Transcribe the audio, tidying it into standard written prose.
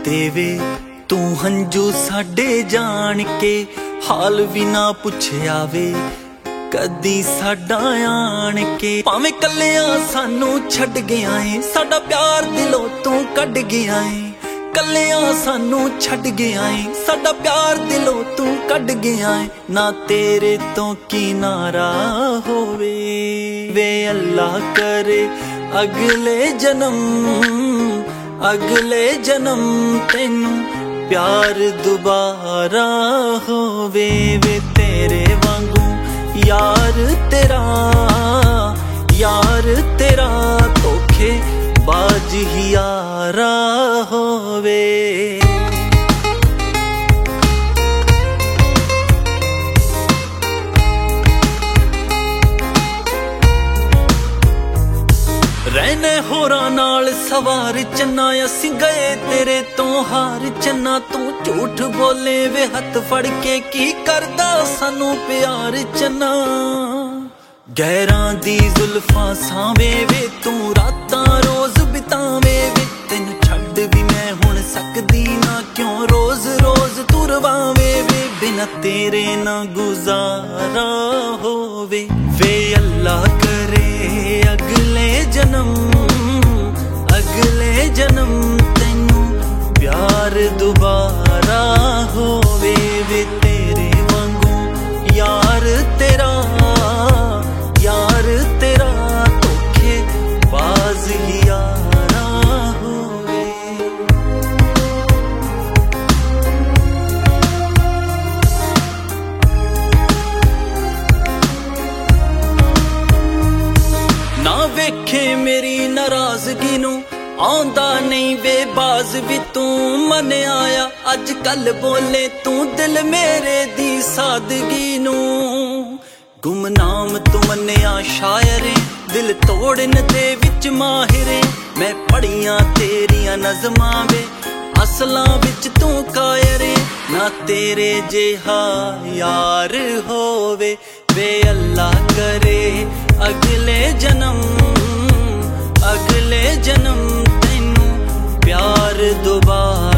देवे तू हंजू साडे जान के, हाल भी ना पुछया वे कदी साडा आन के। भावें कल्लियां सानू छड्ड गया है, साडा प्यार दिलों तू कढ गया है। कल्लियां सानू छड्ड गया है, साडा प्यार दिलों तू कढ गया है। ना तेरे तो किनारा होवे वे अल्लाह करे अगले जन्म तेनू प्यार दुबारा होवे वे तेरे वांगू यार तेरा धोखे बाज ही यारा होवे। रहने होरा नाल सवार चन्ना, असी गए तेरे तो हार चन्ना। तू झूठ बोले वे हथ फड़ के, की करदा सानू प्यार चन्ना। गैरां दी जुल्फां सावे वे तू रातां रोज बितावे वे। तेनू छड्ड भी मैं हुण सकदी ना, क्यों रोज रोज तू रवावे वे। बिना तेरे ना गुजारा होवे वे अल्लाह करे अगले जन्म तेनू प्यार दुबारा होवे वे तेरे वांगू यार तेरा धोखे बाज ही यारा होवे। ना वेखे मेरी नाराजगी नू, आंदा नहीं वे बाज भी तू मन आया। अज कल बोले तू दिल मेरे दी सादगी नू। गुमनाम तू मन्या शायरे, दिल तोड़न दे विच माहिरे। मैं पढ़ियां तेरियां नज़मां वे, असलां विच तू कायरे। ना तेरे जेहा यार होवे वे अल्लाह करे अगले जन्म तेनू प्यार दोबारा